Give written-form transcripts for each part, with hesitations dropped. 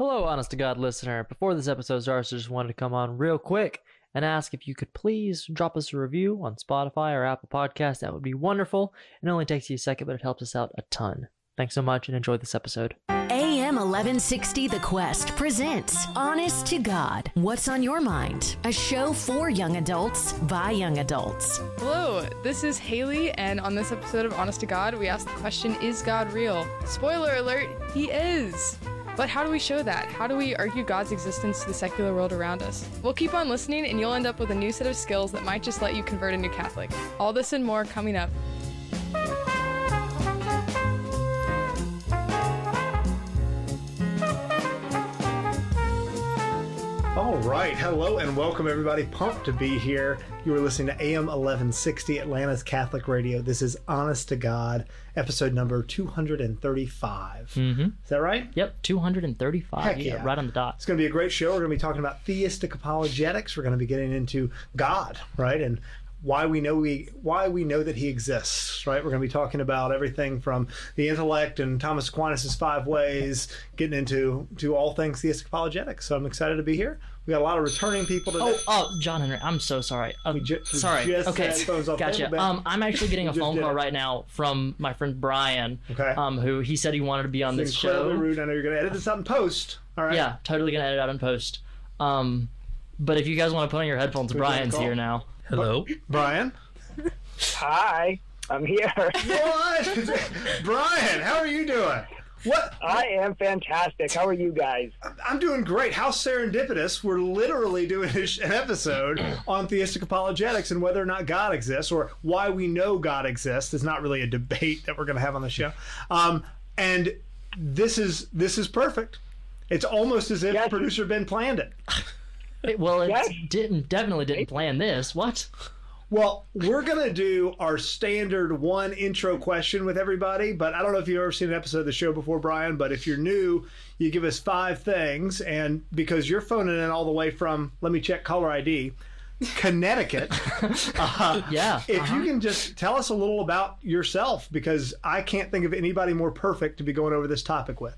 Hello, honest to God listener. Before this episode starts, I just wanted to come on real quick and ask if you could please drop us a review on Spotify or Apple Podcasts. That would be wonderful. It only takes you a second, but it helps us out a ton. Thanks so much and enjoy this episode. AM 1160 The Quest presents Honest to God. What's on your mind? A show for young adults by young adults. Hello, this is Haley, and on this episode of Honest to God, we ask the question, is God real? Spoiler alert, he is! But how do we show that? How do we argue God's existence to the secular world around us? Well, keep on listening, and you'll end up with a new set of skills that might just let you convert a new Catholic. All this and more coming up. All right. Hello and welcome, everybody. Pumped to be here. You are listening to AM 1160, Atlanta's Catholic Radio. This is Honest to God, episode number 235. Mm-hmm. Is that right? Yep, 235. Heck yeah. Right on the dot. It's going to be a great show. We're going to be talking about theistic apologetics. We're going to be getting into God, right? And why we know that he exists, right? We're going to be talking about everything from the intellect and Thomas Aquinas' 5 ways, getting into all things theistic apologetics. So I'm excited to be here. We got a lot of returning people today. Oh, John Henry, I'm so sorry. Sorry. Okay, gotcha. I'm actually getting a phone call right now from my friend Brian. Okay. Who he said he wanted to be on this show. Incredibly rude. I know you're going to edit this out in post. All right. Yeah, totally going to edit out in post. But if you guys want to put on your headphones, Brian's here now. Hello, Brian. Hi, I'm here. What? Brian, how are you doing? What? I am fantastic. How are you guys? I'm doing great. How serendipitous. We're literally doing an episode on theistic apologetics and whether or not God exists, or why we know God exists. It's not really a debate that we're going to have on the show. And this is perfect. It's almost as if producer Ben planned it. Well, it definitely didn't plan this. What? Well, we're going to do our standard one intro question with everybody, but I don't know if you've ever seen an episode of the show before, Brian, but if you're new, you give us 5 things, and because you're phoning in all the way from, let me check caller ID, Connecticut. If you can just tell us a little about yourself, because I can't think of anybody more perfect to be going over this topic with.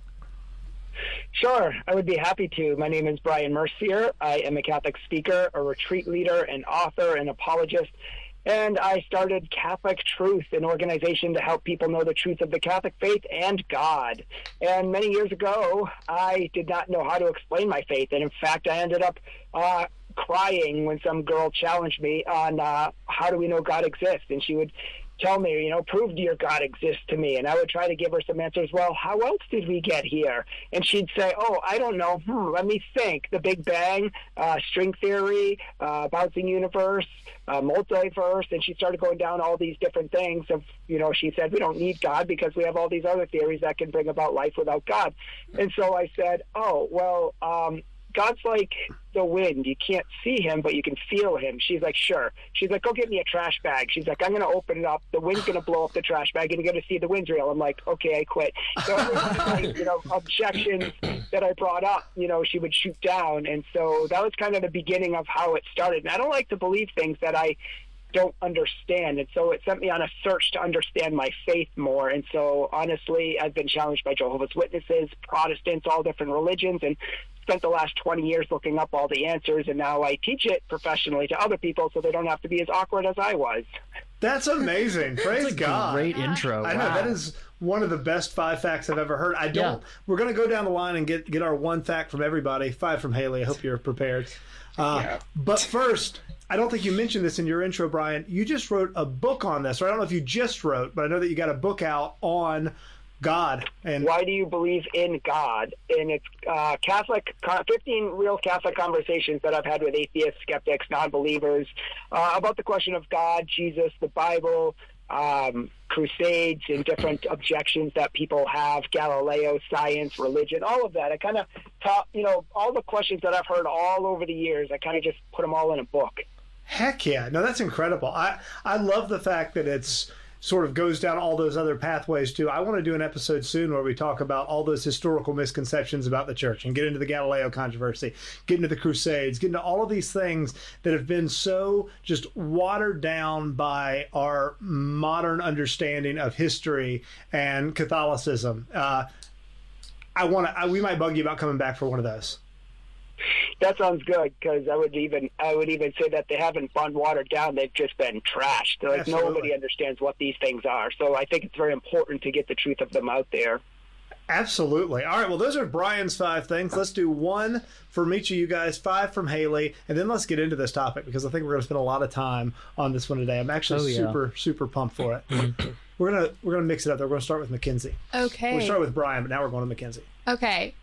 Sure, I would be happy to. My name is Brian Mercier. I am a Catholic speaker, a retreat leader, an author, an apologist, and I started Catholic Truth, an organization to help people know the truth of the Catholic faith and God. And many years ago, I did not know how to explain my faith, and in fact, I ended up crying when some girl challenged me on how do we know God exists, and she would tell me, prove your God exists to me. And I would try to give her some answers. Well, how else did we get here? And she'd say, oh, I don't know. Let me think. The Big Bang, string theory, bouncing universe, multiverse. And she started going down all these different things of, she said, we don't need God because we have all these other theories that can bring about life without God. And so I said, oh, well, God's like the wind. You can't see him, but you can feel him. She's like, sure. She's like, go get me a trash bag. She's like, I'm going to open it up. The wind's going to blow up the trash bag, and you're going to see the wind's real. I'm like, okay, I quit. So objections that I brought up, she would shoot down. And so that was kind of the beginning of how it started. And I don't like to believe things that I don't understand, and so it sent me on a search to understand my faith more. And so honestly, I've been challenged by Jehovah's Witnesses, Protestants, all different religions, and spent the last 20 years looking up all the answers, and now I teach it professionally to other people so they don't have to be as awkward as I was. That's amazing. Praise God. Great intro. I know, that is one of the best 5 facts I've ever heard. We're going to go down the line and get our 1 fact from everybody. 5 from Haley. I hope you're prepared. But first, I don't think you mentioned this in your intro, Brian. You just wrote a book on this, or I don't know if you just wrote, but I know that you got a book out on God. And why do you believe in God? And it's 15 real Catholic conversations that I've had with atheists, skeptics, non-believers about the question of God, Jesus, the Bible, crusades, and different objections that people have, Galileo, science, religion, all of that. I kind of taught, all the questions that I've heard all over the years, I kind of just put them all in a book. Heck yeah. No, that's incredible. I love the fact that it's sort of goes down all those other pathways too. I want to do an episode soon where we talk about all those historical misconceptions about the church and get into the Galileo controversy, get into the Crusades, get into all of these things that have been so just watered down by our modern understanding of history and Catholicism. we might bug you about coming back for one of those. That sounds good, because I would even say that they haven't been watered down. They've just been trashed. Like, Absolutely. nobody understands what these things are. So I think it's very important to get the truth of them out there. Absolutely. All right, well, those are Brian's 5 things. Let's do 1 from each of you guys, 5 from Haley, and then let's get into this topic, because I think we're going to spend a lot of time on this one today. I'm actually super pumped for it. We're gonna mix it up. We're going to start with Mackenzie. Okay. We started with Brian, but now we're going to Mackenzie. Okay.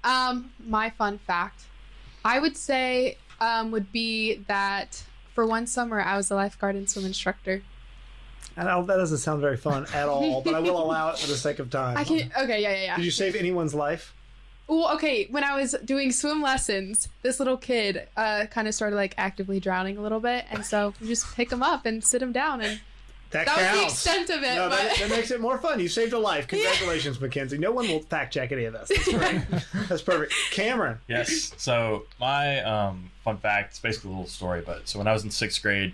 My fun fact, I would say, would be that for one summer I was a lifeguard and swim instructor. And that doesn't sound very fun at all, but I will allow it for the sake of time. Okay, yeah. Did you save anyone's life? Well, okay, when I was doing swim lessons, this little kid kind of started like actively drowning a little bit, and so you just pick him up and sit him down, and that was the counts. extent of it. No, but... that makes it more fun. You saved a life. Congratulations, Mackenzie. No one will fact check any of this. That's great. That's perfect. Cameron. Yes. So my fun fact, it's basically a little story, but so when I was in 6th grade,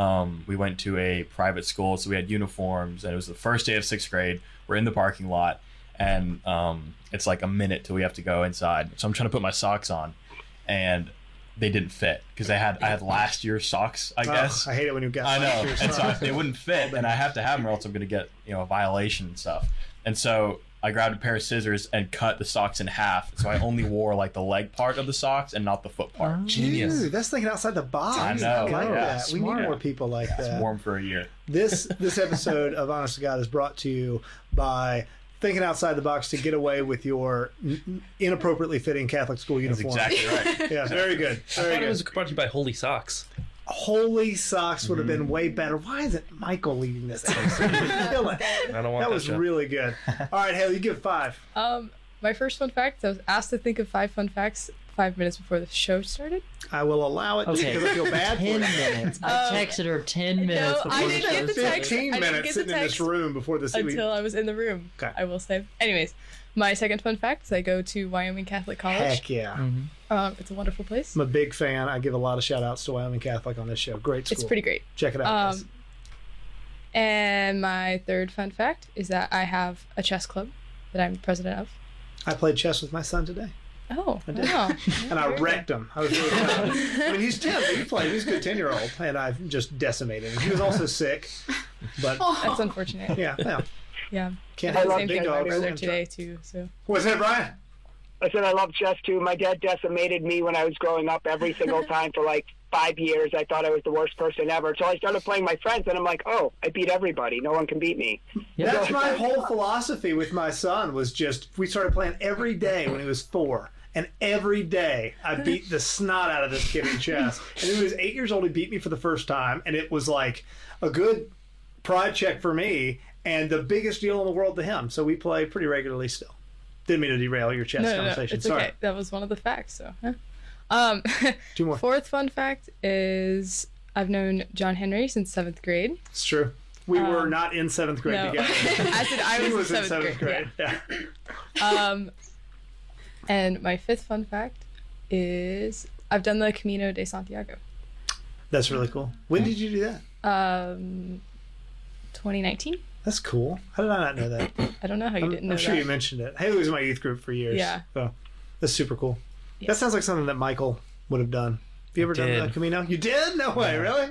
we went to a private school, so we had uniforms, and it was the first day of 6th grade. We're in the parking lot, and it's like a minute till we have to go inside. So I'm trying to put my socks on, and they didn't fit because I had last year's socks, I guess. I hate it when you guess. I know, and so they wouldn't fit, and I have to have them, or else I'm going to get a violation and stuff. And so I grabbed a pair of scissors and cut the socks in half, so I only wore like the leg part of the socks and not the foot part. Genius. Dude, that's thinking outside the box. I know. I like that. Smart. We need more people like that. It's warm for a year. This episode of Honest to God is brought to you by thinking outside the box to get away with your inappropriately fitting Catholic school uniform. That's exactly right. Yeah, very good. I thought it was brought to you by Holy Socks. Holy Socks would have been way better. Why isn't Michael leading this episode? Kill it. I don't want That was really good. All right, Haley, you give 5. My first fun fact, I was asked to think of 5 fun facts 5 minutes before the show started. I will allow it Okay. because I feel bad for 10 you. minutes. I texted her 10 minutes before I the didn't show get the started. text. 15 I didn't minutes get sitting the in this text room before this. Until I was in the room. Okay. I will say. Anyways, my second fun fact is I go to Wyoming Catholic College. Heck yeah. It's a wonderful place. I'm a big fan. I give a lot of shout outs to Wyoming Catholic on this show. Great school. It's pretty great. Check it out. guys. And my third fun fact is that I have a chess club that I'm president of. I played chess with my son today. Oh, I did. wow. And I wrecked him. I was really proud. I mean, he's 10. But he played. He's a good 10-year-old. And I've just decimated him. He was also sick. But That's unfortunate. yeah. Yeah. Can't I have love big thing with my dogs. brother today too. So What's that, Brian? I said I love chess too. My dad decimated me when I was growing up every single time for like 5 years. I thought I was the worst person ever. So I started playing my friends, and I'm like, oh, I beat everybody. No one can beat me. That's my whole philosophy with my son was just, we started playing every day when he was 4. And every day I beat the snot out of this kid in chess. And when he was 8 years old, he beat me for the first time. And it was like a good pride check for me and the biggest deal in the world to him. So we play pretty regularly still. Didn't mean to derail your chess no, conversation. it's Sorry. okay. That was one of the facts. So, 2 more. Fourth fun fact is I've known John Henry since 7th grade. It's true. We were not in 7th grade No. together. I said I He was in in 7th grade. Yeah. And my fifth fun fact is I've done the Camino de Santiago. That's really cool. When did you do that? 2019. That's cool. How did I not know that? I don't know how you didn't know I'm sure that. you mentioned it. Haley was in my youth group for years. Yeah. So that's super cool. Yeah. That sounds like something that Michael would have done. Have you ever done did. the Camino? You did? No way, really?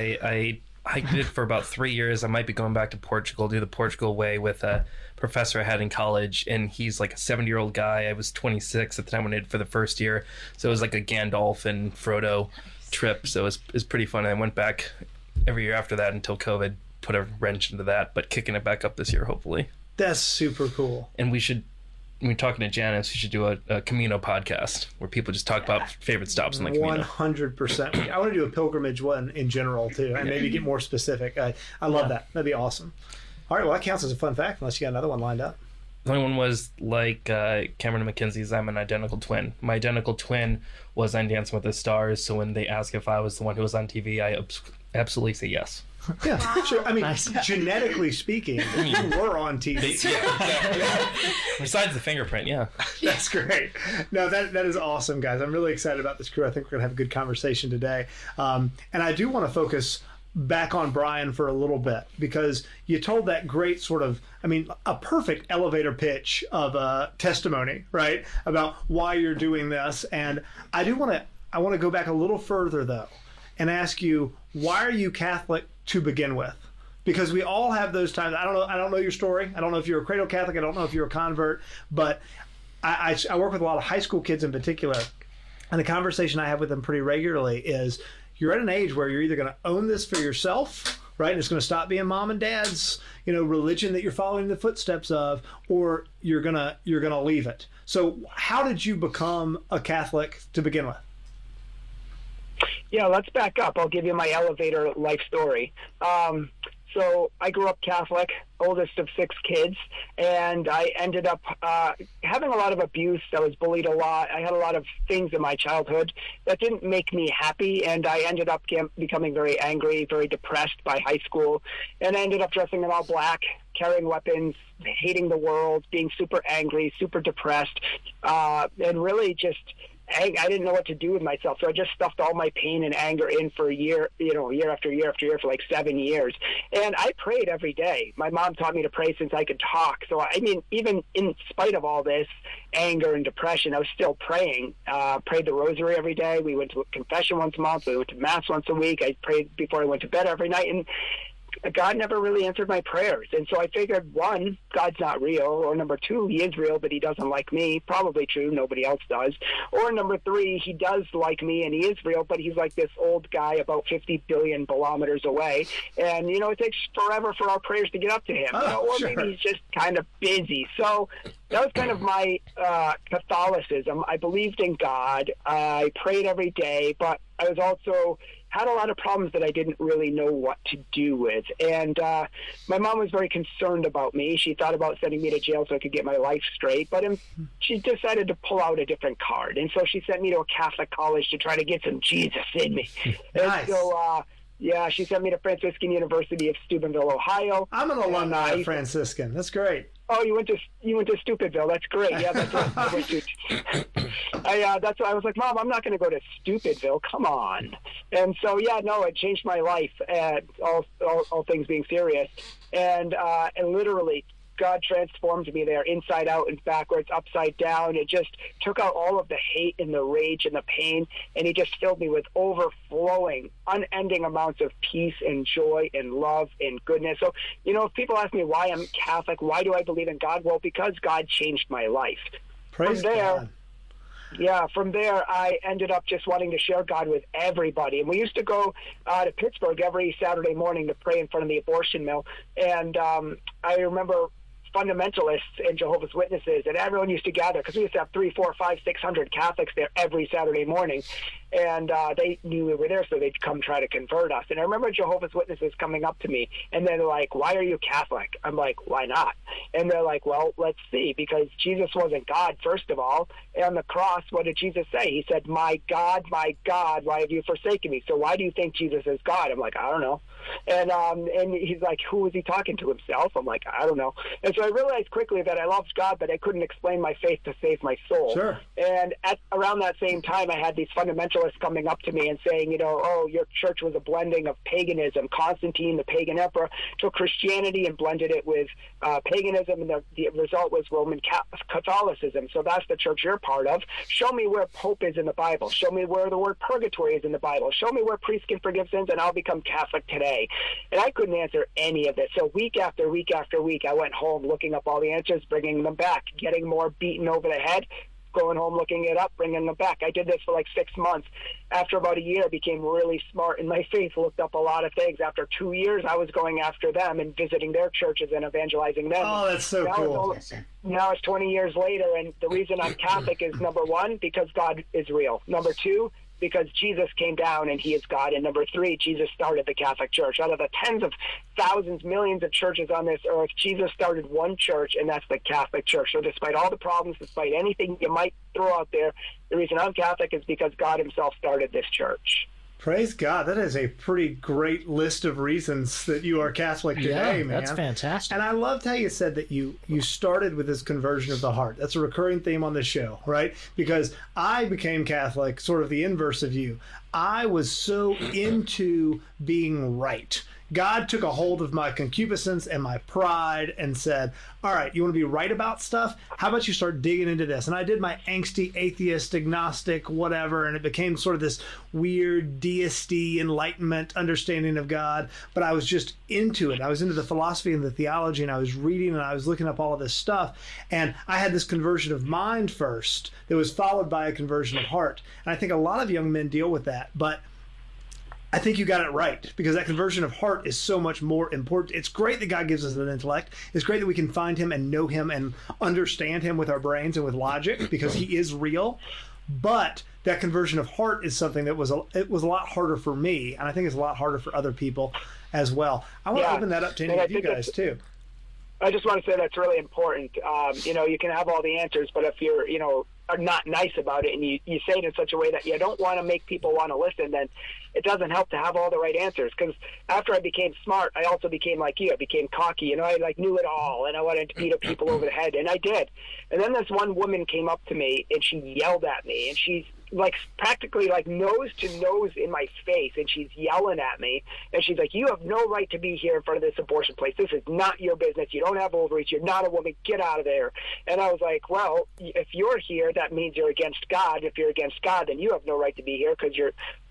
I did it for about 3 years. I might be going back to Portugal, do the Portugal way with a professor I had in college, and he's like a 70-year-old guy. I was 26 at the time when I did it for the first year, so it was like a Gandalf and Frodo trip. So it was pretty fun. And I went back every year after that until COVID put a wrench into that, but kicking it back up this year, hopefully. That's super cool. And we should, when we're talking to Janice, we should do a Camino podcast where people just talk about favorite stops on the Camino. 100%. I want to do a pilgrimage one in general, too, and maybe get more specific. I love that. That'd be awesome. All right, well, that counts as a fun fact, unless you got another one lined up. The only one was like Cameron and Mackenzie's I'm an identical twin. My identical twin was on Dancing with the Stars, so when they ask if I was the one who was on TV, I absolutely say yes. Yeah, sure. I mean, genetically speaking, you were on TV. Besides the fingerprint, yeah. That's great. No, that is awesome, guys. I'm really excited about this crew. I think we're going to have a good conversation today. And I do want to focus back on Brian for a little bit, because you told that great sort of, I mean, a perfect elevator pitch of a testimony, right, about why you're doing this. And I want to go back a little further though and ask you, why are you Catholic to begin with? Because we all have those times. I don't know your story. I don't know if you're a cradle Catholic. I don't know if you're a convert, but I work with a lot of high school kids in particular, and the conversation I have with them pretty regularly is, you're at an age where you're either going to own this for yourself, right, and it's going to stop being mom and dad's, religion that you're following the footsteps of, or you're gonna leave it. So how did you become a Catholic to begin with? Yeah, let's back up. I'll give you my elevator life story. So I grew up Catholic, oldest of 6 kids, and I ended up having a lot of abuse. I was bullied a lot. I had a lot of things in my childhood that didn't make me happy, and I ended up becoming very angry, very depressed by high school, and I ended up dressing in all black, carrying weapons, hating the world, being super angry, super depressed, and really just I didn't know what to do with myself, so I just stuffed all my pain and anger in for a year, year after year after year for like 7 years. And I prayed every day. My mom taught me to pray since I could talk. So, I mean, even in spite of all this anger and depression, I was still praying. Prayed the rosary every day. We went to confession once a month. We went to Mass once a week. I prayed before I went to bed every night. And God never really answered my prayers. And so I figured, 1, God's not real, or number 2, he is real, but he doesn't like me. Probably true, nobody else does. Or number 3, he does like me and he is real, but he's like this old guy about 50 billion kilometers away. And, it takes forever for our prayers to get up to him. Or sure. Maybe he's just kind of busy. So that was kind of my Catholicism. I believed in God. I prayed every day, but I was also had a lot of problems that I didn't really know what to do with. And my mom was very concerned about me. She thought about sending me to jail so I could get my life straight, but she decided to pull out a different card. And so she sent me to a Catholic college to try to get some Jesus in me. Nice. And so, she sent me to Franciscan University of Steubenville, Ohio. I'm an alumni of Franciscan. That's great. Oh, you went to Stupidville. That's great. Yeah, that's what I went to. That's why I was like, Mom, I'm not going to go to Stupidville. Come on. And so, it changed my life. All things being serious, and literally, God transformed me there, inside out and backwards, upside down. It just took out all of the hate and the rage and the pain, and he just filled me with overflowing, unending amounts of peace and joy and love and goodness. So, if people ask me why I'm Catholic, why do I believe in God? Well, because God changed my life. Praise God. Yeah, from there, I ended up just wanting to share God with everybody. And we used to go to Pittsburgh every Saturday morning to pray in front of the abortion mill. And I remember fundamentalists and Jehovah's Witnesses, and everyone used to gather, because we used to have 300, 400, 500, 600 Catholics there every Saturday morning, and they knew we were there, so they'd come try to convert us. And I remember Jehovah's Witnesses coming up to me, and they're like, "Why are you Catholic?" I'm like, "Why not?" And they're like, "Well, let's see, because Jesus wasn't God, first of all. On the cross, what did Jesus say? He said, my God, why have you forsaken me? So why do you think Jesus is God?" I'm like, "I don't know." And he's like, "Who was he talking to, himself?" I'm like, "I don't know." And so I realized quickly that I loved God, but I couldn't explain my faith to save my soul. Sure. And around that same time, I had these fundamentalists coming up to me and saying, "Oh, your church was a blending of paganism. Constantine, the pagan emperor, took Christianity and blended it with paganism, and the result was Roman Catholicism. So that's the church you're part of. Show me where Pope is in the Bible. Show me where the word purgatory is in the Bible. Show me where priests can forgive sins, and I'll become Catholic today." And I couldn't answer any of it. So week after week after week, I went home looking up all the answers, bringing them back, getting more beaten over the head, going home, looking it up, bringing them back. I did this for like 6 months. After about a year, I became really smart in my faith, looked up a lot of things. After 2 years, I was going after them and visiting their churches and evangelizing them. Oh, that's so cool. Now it's 20 years later, and the reason I'm Catholic is, number 1, because God is real. Number 2, because Jesus came down and he is God. And number 3, Jesus started the Catholic Church. Out of the tens of thousands, millions of churches on this earth, Jesus started one church, and that's the Catholic Church. So despite all the problems, despite anything you might throw out there, the reason I'm Catholic is because God himself started this church. Praise God. That is a pretty great list of reasons that you are Catholic today, man. That's fantastic. And I loved how you said that you started with this conversion of the heart. That's a recurring theme on this show, right? Because I became Catholic, sort of the inverse of you. I was so into being right. God took a hold of my concupiscence and my pride and said, all right, you want to be right about stuff? How about you start digging into this? And I did my angsty, atheist, agnostic, whatever, and it became sort of this weird deisty enlightenment understanding of God. But I was just into it. I was into the philosophy and the theology, and I was reading and I was looking up all of this stuff. And I had this conversion of mind first that was followed by a conversion of heart. And I think a lot of young men deal with that. But I think you got it right, because that conversion of heart is so much more important. It's great that God gives us an intellect. It's great that we can find him and know him and understand him with our brains and with logic, because he is real. But that conversion of heart is something that it was a lot harder for me, and I think it's a lot harder for other people as well. I want to open that up to any of you guys too. I just want to say that's really important. You can have all the answers, but if you're, are not nice about it and you say it in such a way that you don't want to make people want to listen, then it doesn't help to have all the right answers. Because after I became smart, I also became like you. I became cocky. I knew it all, and I wanted to beat up people over the head, and I did. And then this one woman came up to me, and she yelled at me, and she's practically nose to nose in my face, and she's yelling at me, and she's like, you have no right to be here in front of this abortion place. This is not your business. You don't have ovaries. You're not a woman. Get out of there. And I was like, well, if you're here, that means you're against God. If you're against God, then you have no right to be here, because you're,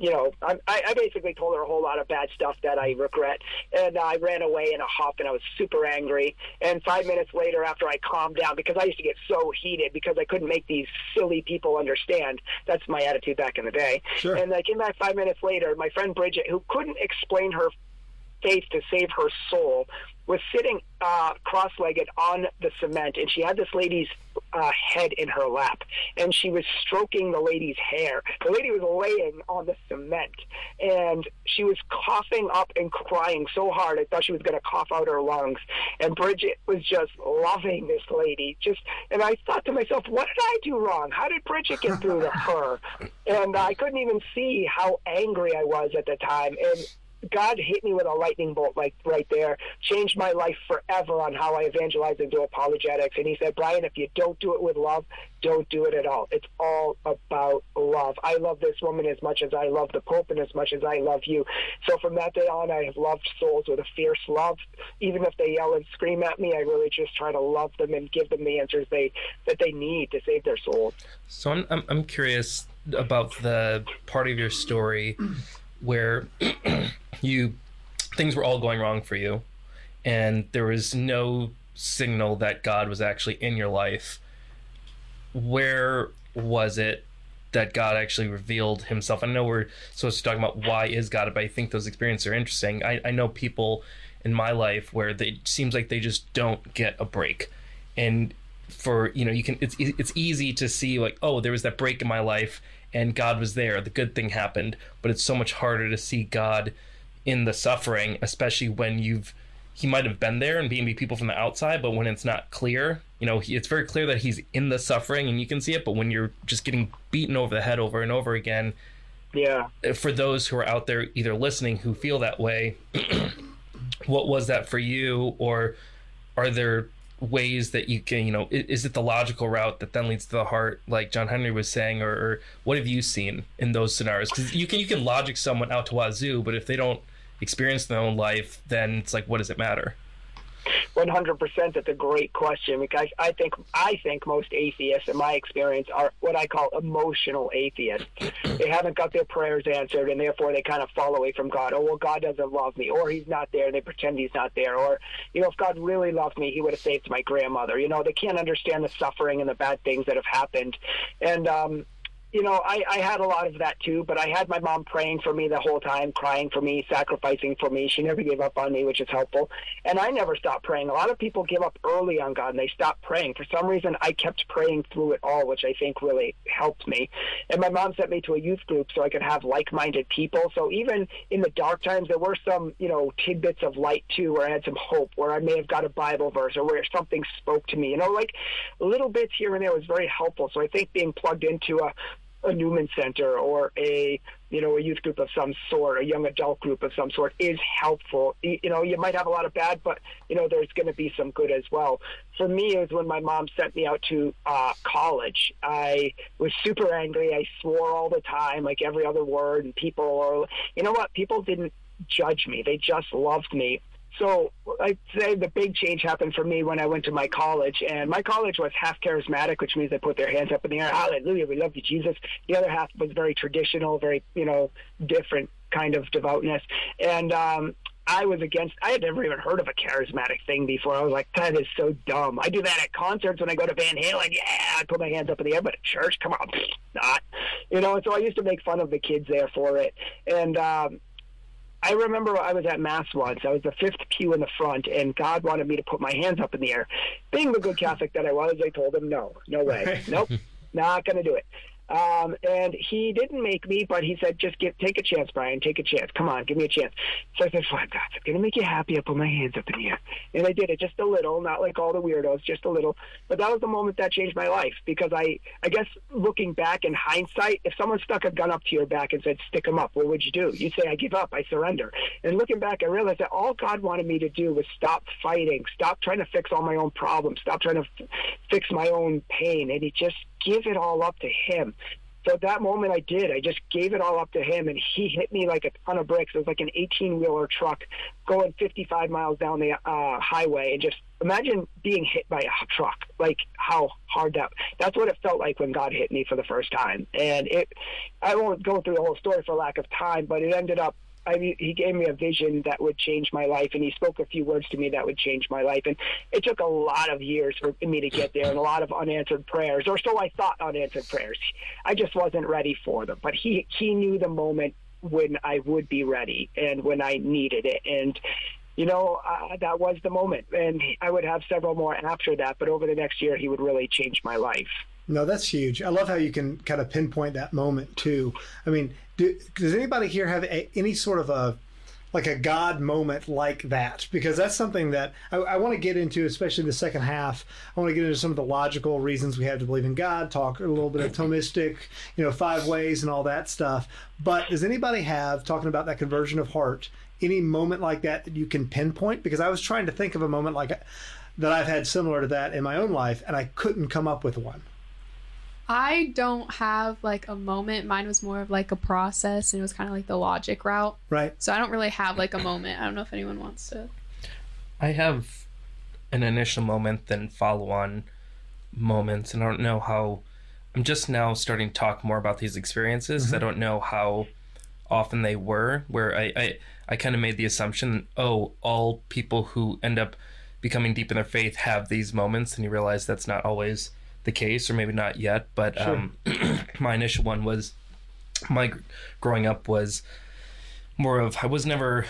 I basically told her a whole lot of bad stuff that I regret, and I ran away in a huff, and I was super angry. And 5 minutes later, after I calmed down, because I used to get so heated because I couldn't make these silly people understand. That's my attitude back in the day. Sure. And I came back 5 minutes later. My friend Bridget, who couldn't explain her faith to save her soul, was sitting cross-legged on the cement, and she had this lady's head in her lap, and she was stroking the lady's hair. The lady was laying on the cement, and she was coughing up and crying so hard I thought she was going to cough out her lungs. And Bridget was just loving this lady. And I thought to myself, what did I do wrong? How did Bridget get through to her? And I couldn't even see how angry I was at the time. And God hit me with a lightning bolt right there, changed my life forever on how I evangelize and do apologetics. And he said, Brian, if you don't do it with love, don't do it at all. It's all about love. I love this woman as much as I love the Pope and as much as I love you. So from that day on, I have loved souls with a fierce love. Even if they yell and scream at me, I really just try to love them and give them the answers that they need to save their souls. So I'm curious about the part of your story where things were all going wrong for you, and there was no signal that God was actually in your life. Where was it that God actually revealed himself? I know we're supposed to talk about why is God, but I think those experiences are interesting. I know people in my life where it seems like they just don't get a break, and it's easy to see there was that break in my life and God was there, the good thing happened, but it's so much harder to see God in the suffering, especially when he might have been there and maybe people from the outside, but when it's not clear, it's very clear that he's in the suffering and you can see it, but when you're just getting beaten over the head over and over again, yeah. For those who are out there either listening who feel that way, what was that for you? Or are there ways that you can, is it the logical route that then leads to the heart, like John Henry was saying, or what have you seen in those scenarios? Because you can logic someone out to wazoo, but if they don't experience their own life, then it's what does it matter? 100%. That's a great question, because I think most atheists, in my experience, are what I call emotional atheists. They haven't got their prayers answered, and therefore they kind of fall away from God. Oh, well, God doesn't love me, or he's not there, and they pretend he's not there. Or, if God really loved me, he would have saved my grandmother. They can't understand the suffering and the bad things that have happened. And, I had a lot of that too, but I had my mom praying for me the whole time, crying for me, sacrificing for me. She never gave up on me, which is helpful. And I never stopped praying. A lot of people give up early on God and they stop praying. For some reason, I kept praying through it all, which I think really helped me. And my mom sent me to a youth group so I could have like-minded people. So even in the dark times, there were some, tidbits of light too, where I had some hope, where I may have got a Bible verse or where something spoke to me, little bits here and there was very helpful. So I think being plugged into a a Newman Center or a youth group of some sort, a young adult group of some sort is helpful. You might have a lot of bad, but there's going to be some good as well. For me, it was when my mom sent me out to college. I was super angry. I swore all the time, like every other word, and people didn't judge me. They just loved me. So I'd say the big change happened for me when I went to my college, and my college was half charismatic, which means they put their hands up in the air. Hallelujah, we love you, Jesus. The other half was very traditional, very, different kind of devoutness. And I had never even heard of a charismatic thing before. I was like, that is so dumb. I do that at concerts when I go to Van Halen. Yeah, I put my hands up in the air, but at church, come on, not. So I used to make fun of the kids there for it. And I remember I was at Mass once. I was the fifth pew in the front, and God wanted me to put my hands up in the air. Being the good Catholic that I was, I told him, no way. Nope, not going to do it. And he didn't make me, but he said, just take a chance, Brian, take a chance. Come on, give me a chance. So I said, fine, God, if I'm going to make you happy, I'll put my hands up in the air. And I did it just a little, not like all the weirdos, just a little. But that was the moment that changed my life, because I guess looking back in hindsight, if someone stuck a gun up to your back and said, stick them up, what would you do? You'd say, I give up, I surrender. And looking back, I realized that all God wanted me to do was stop fighting, stop trying to fix all my own problems, stop trying to fix my own pain, and he just give it all up to him. So at that moment I did. I just gave it all up to him, and he hit me like a ton of bricks. It was like an 18-wheeler truck going 55 miles down the highway, and just imagine being hit by a truck, like how hard that's what it felt like when God hit me for the first time. And I won't go through the whole story for lack of time, but it ended up, he gave me a vision that would change my life, and he spoke a few words to me that would change my life. And it took a lot of years for me to get there, and a lot of unanswered prayers, or so I thought, unanswered prayers. I just wasn't ready for them. But he knew the moment when I would be ready and when I needed it. And that was the moment. And I would have several more after that, but over the next year, he would really change my life. No, that's huge. I love how you can kind of pinpoint that moment too. I mean, does anybody here have any sort of a God moment like that? Because that's something that I want to get into, especially in the second half. I want to get into some of the logical reasons we have to believe in God, talk a little bit of Thomistic, 5 ways and all that stuff. But does anybody have, talking about that conversion of heart, any moment like that you can pinpoint? Because I was trying to think of a moment like that I've had similar to that in my own life, and I couldn't come up with one. I don't have like a moment. Mine was more of like a process, and it was kind of like the logic route. Right. So I don't really have like a moment. I don't know if anyone wants to. I have an initial moment, then follow-on moments, and I don't know how. I'm just now starting to talk more about these experiences because I don't know how often they were. Where I kind of made the assumption, all people who end up becoming deep in their faith have these moments, and you realize that's not always the case, or maybe not yet. But sure. My initial one was, my growing up was more of, I was never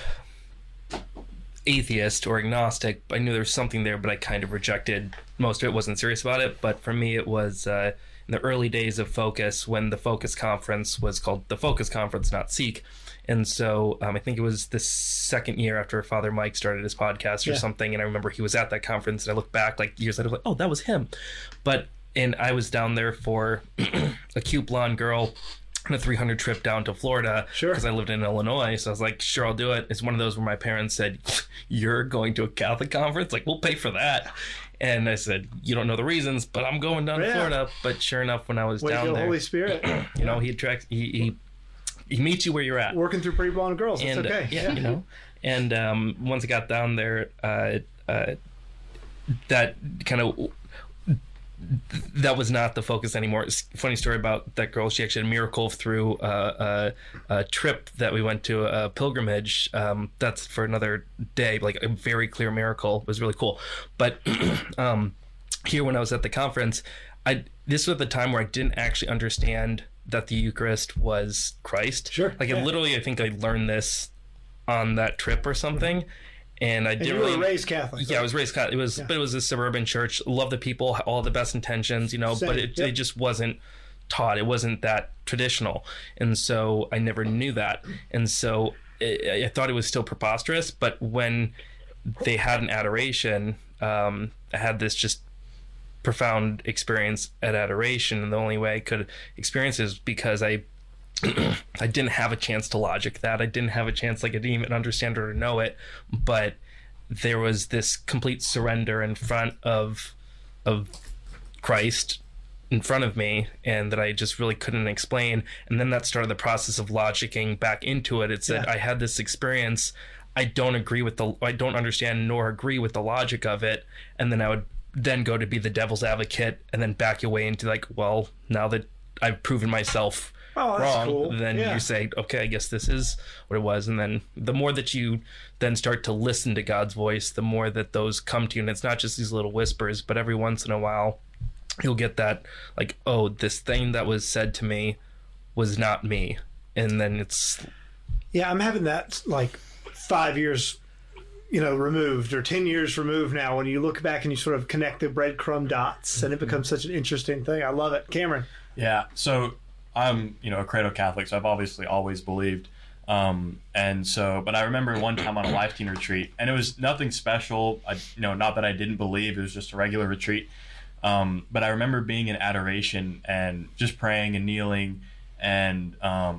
atheist or agnostic. I knew there was something there, but I kind of rejected most of it, wasn't serious about it. But for me, it was in the early days of Focus, when the Focus Conference was called the Focus Conference, not Seek. And so I think it was the second year after Father Mike started his podcast or something. And I remember he was at that conference, and I looked back like years later, like, that was him. And I was down there for a cute blonde girl on a 300 trip down to Florida because I lived in Illinois. So I was like, sure, I'll do it. It's one of those where my parents said, you're going to a Catholic conference? Like, we'll pay for that. And I said, you don't know the reasons, but I'm going down to Florida. But sure enough, when I was down there, Holy Spirit, he attracts, he meets you where you're at. Working through pretty blonde girls, that's okay. And once I got down there, that kind of, that was not the focus anymore. It's a funny story about that girl. She actually had a miracle through a trip that we went to, a pilgrimage. That's for another day, like a very clear miracle. It was really cool. But here, when I was at the conference, this was the time where I didn't actually understand that the Eucharist was Christ. Sure. Like, literally, I think I learned this on that trip or something. And I didn't. You were raised Catholic. Yeah, I was raised Catholic. It was, but it was a suburban church. Love the people, all the best intentions, but it just wasn't taught. It wasn't that traditional, and so I never knew that. And so I thought it was still preposterous. But when they had an adoration, I had this just profound experience at adoration, and the only way I could experience it is because I didn't have a chance to logic that. I didn't have a chance, like, I didn't even understand it or know it, but there was this complete surrender in front of Christ in front of me, and that I just really couldn't explain. And then that started the process of logicking back into it. It's that I had this experience. I don't understand nor agree with the logic of it, and then I would then go to be the devil's advocate and then back your way into, like, well, now that I've proven myself wrong, cool. Then you say, okay, I guess this is what it was. And then the more that you then start to listen to God's voice, the more that those come to you. And it's not just these little whispers, but every once in a while you'll get that, like, oh, this thing that was said to me was not me. And then it's... Yeah, I'm having that, like, 5 years, removed, or 10 years removed now, when you look back and you sort of connect the breadcrumb dots, and it becomes such an interesting thing. I love it. Cameron? Yeah, so I'm, a cradle Catholic, so I've obviously always believed. But I remember one time on a Life Teen retreat, and it was nothing special. Not that I didn't believe, it was just a regular retreat. But I remember being in adoration and just praying and kneeling, and,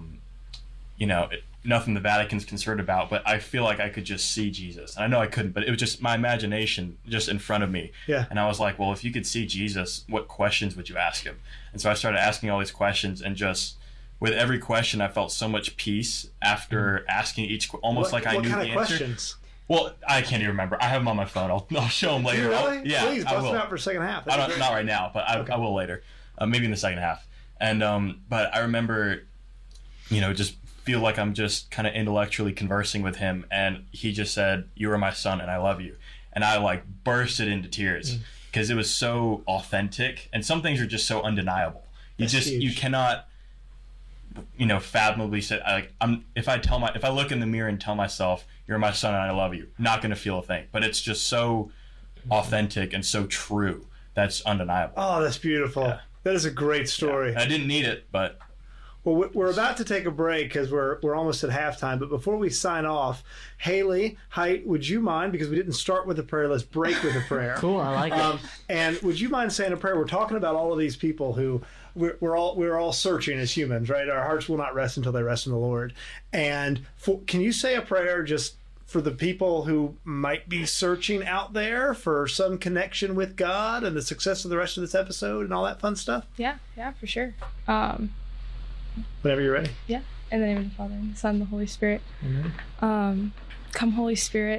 nothing the Vatican's concerned about, but I feel like I could just see Jesus. And I know I couldn't, but it was just my imagination just in front of me. Yeah. And I was like, well, if you could see Jesus, what questions would you ask him? And so I started asking all these questions, and just with every question, I felt so much peace after asking each, almost like I knew the answer. What kind of questions? Well, I can't even remember. I have them on my phone. I'll show them later. Really? Yeah, Please, bust them out for a second half. Not right now, but I will later. Maybe in the second half. And but I remember, just feel like I'm just kind of intellectually conversing with him, and he just said, "You are my son, and I love you." And I, like, bursted into tears because it was so authentic, and some things are just so undeniable. You cannot, fathomably say, if I look in the mirror and tell myself, "You're my son and I love you," not going to feel a thing. But it's just so authentic and so true. That's undeniable. Oh, that's beautiful. Yeah. That is a great story. Yeah. I didn't need it, but... Well, we're about to take a break because we're almost at halftime. But before we sign off, Haley, would you mind, because we didn't start with a prayer, let's break with a prayer. Cool, I like it. And would you mind saying a prayer? We're talking about all of these people who we're all searching as humans, right? Our hearts will not rest until they rest in the Lord. And can you say a prayer just for the people who might be searching out there for some connection with God and the success of the rest of this episode and all that fun stuff? Yeah, for sure. Whenever you're ready. Yeah. In the name of the Father, and the Son, and the Holy Spirit. Mm-hmm. Come, Holy Spirit,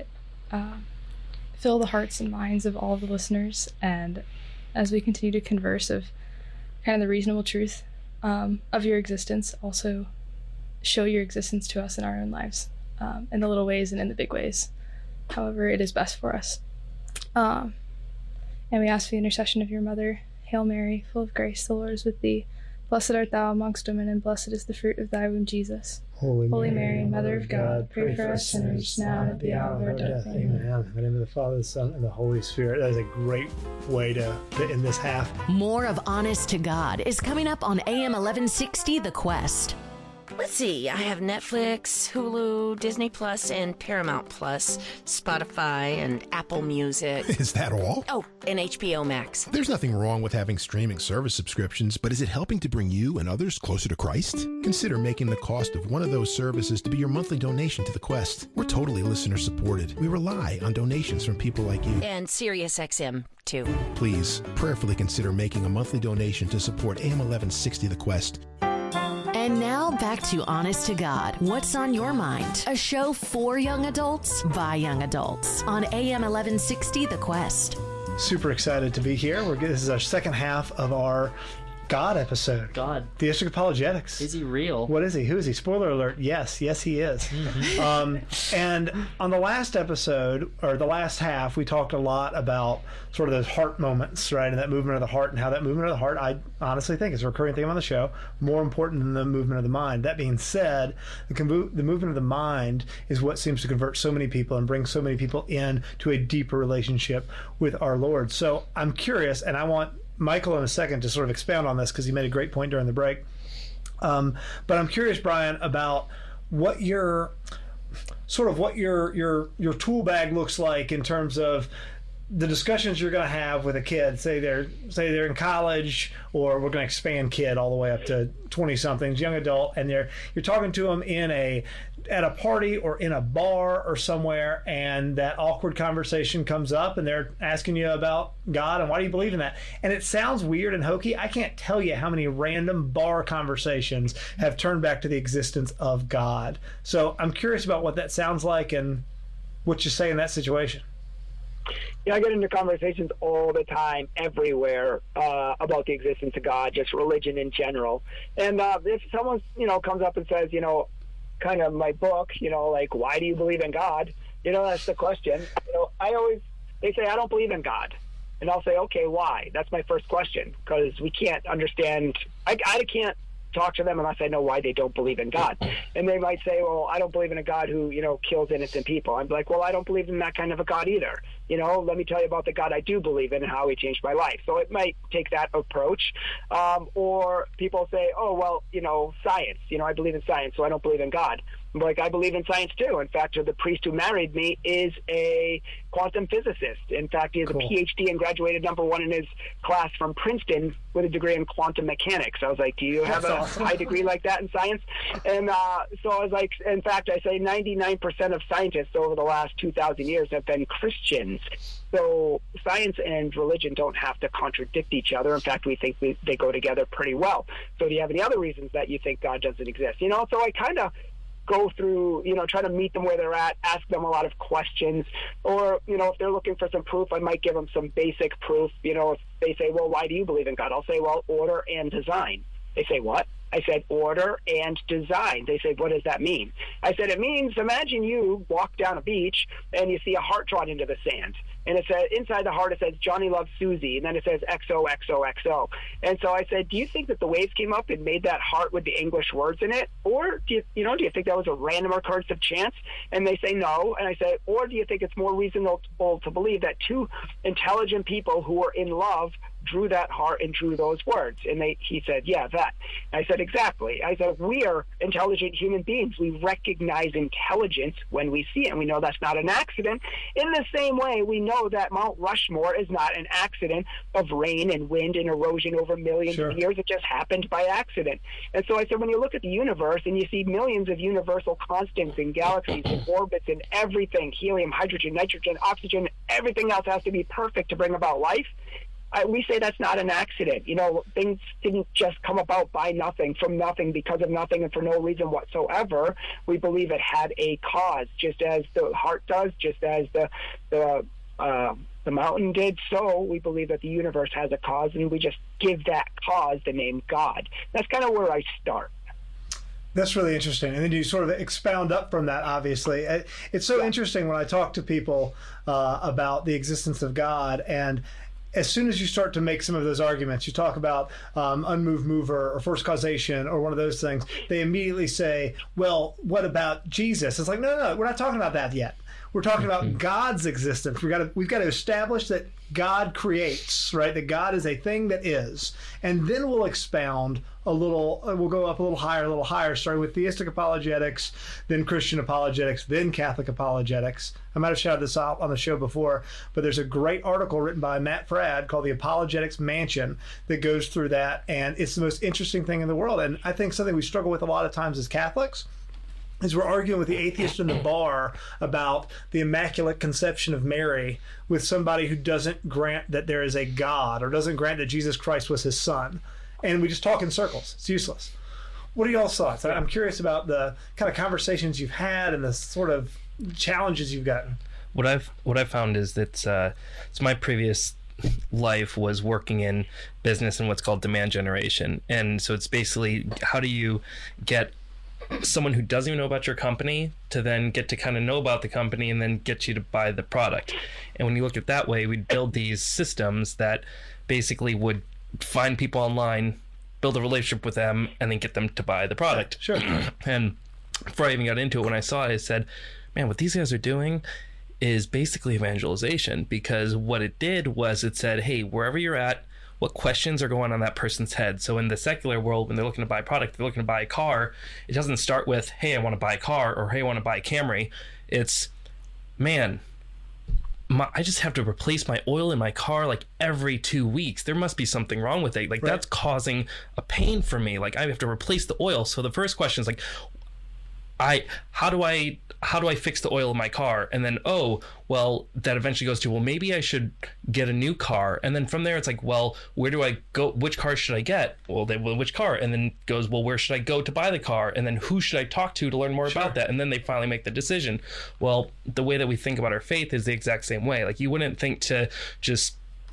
fill the hearts and minds of all of the listeners, and as we continue to converse of kind of the reasonable truth of your existence, also show your existence to us in our own lives, in the little ways and in the big ways, however it is best for us. And we ask for the intercession of your mother, Hail Mary, full of grace, the Lord is with thee. Blessed art thou amongst women, and blessed is the fruit of thy womb, Jesus. Holy Mary, Mother of God, pray for us sinners, now and at the hour of our death. Amen. In the name of the Father, the Son, and the Holy Spirit. That is a great way to end this half. More of Honest to God is coming up on AM 1160 The Quest. Let's see, I have Netflix, Hulu, Disney Plus, and Paramount Plus, Spotify, and Apple Music. Is that all? Oh, and HBO Max. There's nothing wrong with having streaming service subscriptions, but is it helping to bring you and others closer to Christ? Consider making the cost of one of those services to be your monthly donation to the Quest. We're totally listener supported. We rely on donations from people like you. And SiriusXM, too. Please, prayerfully consider making a monthly donation to support AM 1160 The Quest. And now back to Honest to God. What's on your mind? A show for young adults by young adults on AM 1160 The Quest. Super excited to be here. This is our second half of our God episode. God. Theistic apologetics. Is he real? What is he? Who is he? Spoiler alert. Yes, he is. Mm-hmm. And on the last episode, or the last half, we talked a lot about sort of those heart moments, right? And that movement of the heart, and how that movement of the heart, I honestly think, is a recurring theme on the show, more important than the movement of the mind. That being said, the movement of the mind is what seems to convert so many people and bring so many people in to a deeper relationship with our Lord. So I'm curious, and I want Michael in a second to sort of expound on this, because he made a great point during the break. But I'm curious, Brian, about what your tool bag looks like in terms of the discussions you're going to have with a kid, say they're in college, or we're going to expand kid all the way up to 20 somethings, young adult, and you're talking to them at a party or in a bar or somewhere, and that awkward conversation comes up and they're asking you about God and why do you believe in that? And it sounds weird and hokey. I can't tell you how many random bar conversations have turned back to the existence of God. So I'm curious about what that sounds like and what you say in that situation. Yeah, I get into conversations all the time, everywhere, about the existence of God, just religion in general. And if someone, comes up and says, kind of my book, like, why do you believe in God? That's the question. They say, I don't believe in God. And I'll say, okay, why? That's my first question, because we can't understand. I can't talk to them unless I know why they don't believe in God. And they might say, well, I don't believe in a God who, kills innocent people. I'm like, well, I don't believe in that kind of a God either. Let me tell you about the God I do believe in and how he changed my life. So it might take that approach. Or people say, oh, well, science. I believe in science, so I don't believe in God. I'm like, I believe in science too. In fact, the priest who married me is a quantum physicist. In fact, he has a PhD and graduated #1 in his class from Princeton with a degree in quantum mechanics. I was like, do you have a high degree like that in science? And so I was like, in fact, I say 99% of scientists over the last 2,000 years have been Christians. So science and religion don't have to contradict each other. In fact, we think they go together pretty well. So do you have any other reasons that you think God doesn't exist? So I kind of go through, try to meet them where they're at, ask them a lot of questions. Or, if they're looking for some proof, I might give them some basic proof. If they say, well, why do you believe in God? I'll say, well, order and design. They say, what? I said, order and design. They say, what does that mean? I said, it means, imagine you walk down a beach and you see a heart drawn into the sand. And it says, inside the heart, it says, Johnny loves Susie. And then it says, XOXOXO. And so I said, do you think that the waves came up and made that heart with the English words in it? Or do you think that was a random occurrence of chance? And they say no. And I said, or do you think it's more reasonable to believe that two intelligent people who were in love drew that heart and drew those words? And he said, yeah, that. And I said, exactly. I said, we are intelligent human beings. We recognize intelligence when we see it, and we know that's not an accident. In the same way, we know that Mount Rushmore is not an accident of rain and wind and erosion over millions of years. It just happened by accident. And so I said, when you look at the universe and you see millions of universal constants and galaxies and orbits and everything, helium, hydrogen, nitrogen, oxygen, everything else has to be perfect to bring about life. We say that's not an accident. Things didn't just come about by nothing, from nothing, because of nothing, and for no reason whatsoever. We believe it had a cause, just as the heart does, just as the mountain did. So we believe that the universe has a cause, and we just give that cause the name God. That's kind of where I start. That's really interesting. And then you sort of expound up from that, obviously. It's so interesting when I talk to people about the existence of God, and as soon as you start to make some of those arguments, you talk about unmoved mover or force causation or one of those things, they immediately say, well, what about Jesus? It's like, no, we're not talking about that yet. We're talking about God's existence. We've got to establish that God creates, right? That God is a thing that is. And then we'll expound a little, we'll go up a little higher, starting with theistic apologetics, then Christian apologetics, then Catholic apologetics. I might have shouted this out on the show before, but there's a great article written by Matt Fradd called The Apologetics Mansion that goes through that. And it's the most interesting thing in the world. And I think something we struggle with a lot of times as Catholics is we're arguing with the atheist in the bar about the Immaculate Conception of Mary with somebody who doesn't grant that there is a God or doesn't grant that Jesus Christ was his son. And we just talk in circles. It's useless. What are y'all's thoughts? I'm curious about the kind of conversations you've had and the sort of challenges you've gotten. What I've found is that so my previous life was working in business and what's called demand generation. And so it's basically, how do you get someone who doesn't even know about your company to then get to kind of know about the company and then get you to buy the product. And when you look at it that way, we'd build these systems that basically would find people online, build a relationship with them, and then get them to buy the product. Sure. And before I even got into it, when I saw it, I said, man, what these guys are doing is basically evangelization, because what it did was it said, hey, wherever you're at, what questions are going on that person's head. So in the secular world, when they're looking to buy a product, they're looking to buy a car, it doesn't start with, hey, I want to buy a car, or hey, I want to buy a Camry. It's, man, I just have to replace my oil in my car like every 2 weeks. There must be something wrong with it. Like that's causing a pain for me. Like I have to replace the oil. So the first question is like, how do I fix the oil in my car? And then, oh, well, that eventually goes to, well, maybe I should get a new car. And then from there, it's like, well, where do I go? Which car should I get? Well, which car? And then goes, well, where should I go to buy the car? And then who should I talk to learn more about that? And then they finally make the decision. Well, the way that we think about our faith is the exact same way. Like you wouldn't think to just